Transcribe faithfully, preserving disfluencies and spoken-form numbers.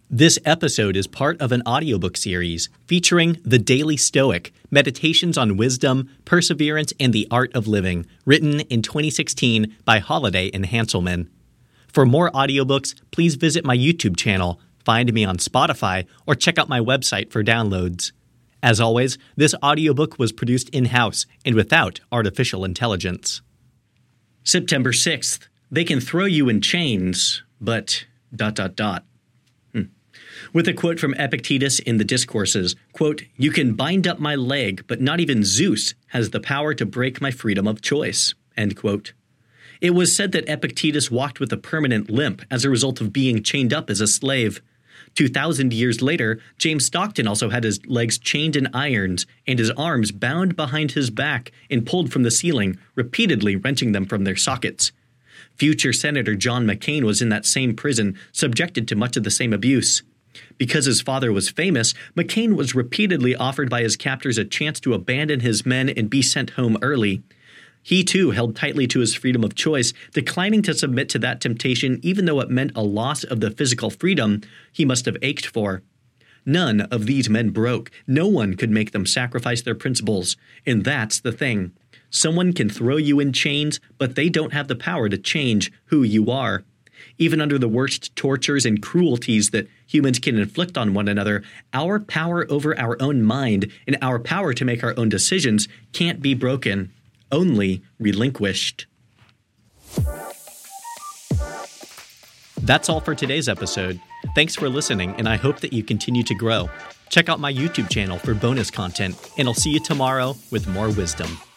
This episode is part of an audiobook series featuring The Daily Stoic, Meditations on Wisdom, Perseverance, and the Art of Living, written in twenty sixteen by Holiday and Hanselman. For more audiobooks, please visit my YouTube channel, find me on Spotify, or check out my website for downloads. As always, this audiobook was produced in-house and without artificial intelligence. September sixth. They can throw you in chains, but... dot dot dot. With a quote from Epictetus in the Discourses, quote, "You can bind up my leg, but not even Zeus has the power to break my freedom of choice," end quote. It was said that Epictetus walked with a permanent limp as a result of being chained up as a slave. Two thousand years later, James Stockton also had his legs chained in irons and his arms bound behind his back and pulled from the ceiling, repeatedly wrenching them from their sockets. Future Senator John McCain was in that same prison, subjected to much of the same abuse. Because his father was famous, McCain was repeatedly offered by his captors a chance to abandon his men and be sent home early. He, too, held tightly to his freedom of choice, declining to submit to that temptation even though it meant a loss of the physical freedom he must have ached for. None of these men broke. No one could make them sacrifice their principles. And that's the thing. Someone can throw you in chains, but they don't have the power to change who you are. Even under the worst tortures and cruelties that humans can inflict on one another, our power over our own mind and our power to make our own decisions can't be broken, only relinquished. That's all for today's episode. Thanks for listening, and I hope that you continue to grow. Check out my YouTube channel for bonus content, and I'll see you tomorrow with more wisdom.